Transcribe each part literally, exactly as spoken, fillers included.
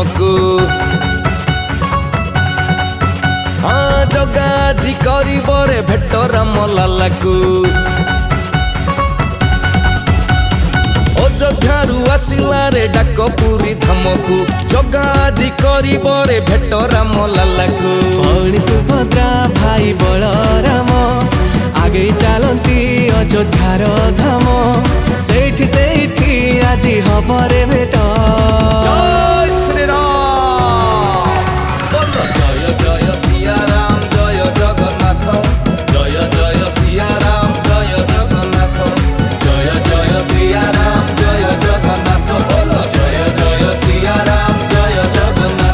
को हाँ जगा जी करे भेट राम लाला को अयोध्यारू आसिला रे डाक पुरी धाम को जगा जी करे भेट राम लाला को भौणी सुभद्रा भाई बलराम आगे चलती अयोध्यार धाम सेठी सेठी आजी हबरे भेट जय श्री राम बोलो जय जय सिया राम जय जगन्नाथ जय जय सिया राम जय जगन्नाथ जय जय सिया राम जय जगन्नाथ बोलो जय जय सिया राम जय जगन्नाथ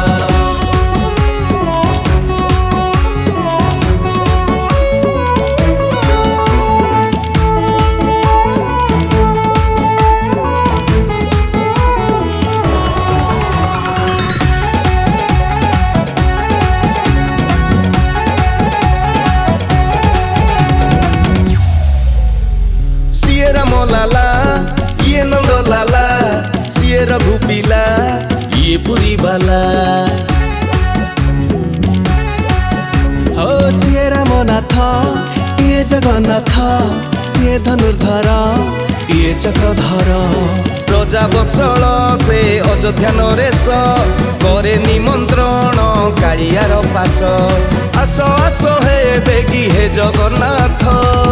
राम लाला ये नंद लाला सिए रघुपीला ये पुरी बाला हो सिए रामनाथ ये जगन्नाथ सिए धनुर्धर ये चक्रधर प्रजा बत्सल से अयोध्या नरेश करे निमंत्रण कालियार पास आस आस हे बेगी हे जगन्नाथ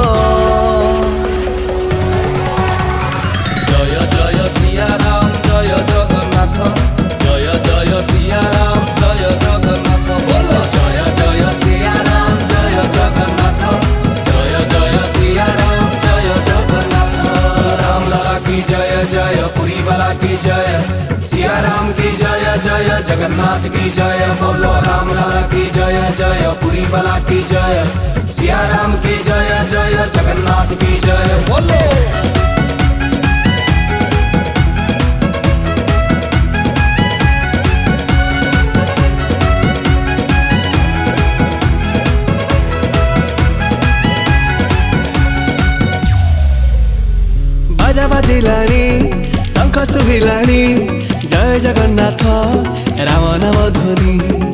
जय जय सिया राम जय जगन्नाथ जय जय सिया राम जय जगन्नाथ बोलो जय जय सिया राम जय जगन्नाथ जय जय सिया राम जय जगन्नाथ राम लला की जय जय पुरी बाला की जय सिया राम की जय जय जगन्नाथ की जय बोलो राम लला की जय जय पुरी बाला की जय सिया राम की जय जय जगन्नाथ की जय बोलो बाजा बाजिलाणी शंख शुभिलाणी जय जगन्नाथ राम नाम ध्वनि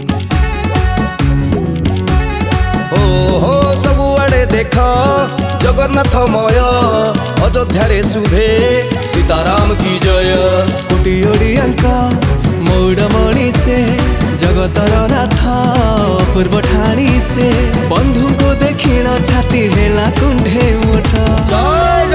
ओ हो सबुआड़े देख जगन्नाथमय अयोध्या शुभे सीताराम की जय कोटी ओडियांका मौड़मणि से जगतर नाथ पूर्व ठाणी से बंधु को देखिण छाती हेला कुंठे मुठ जय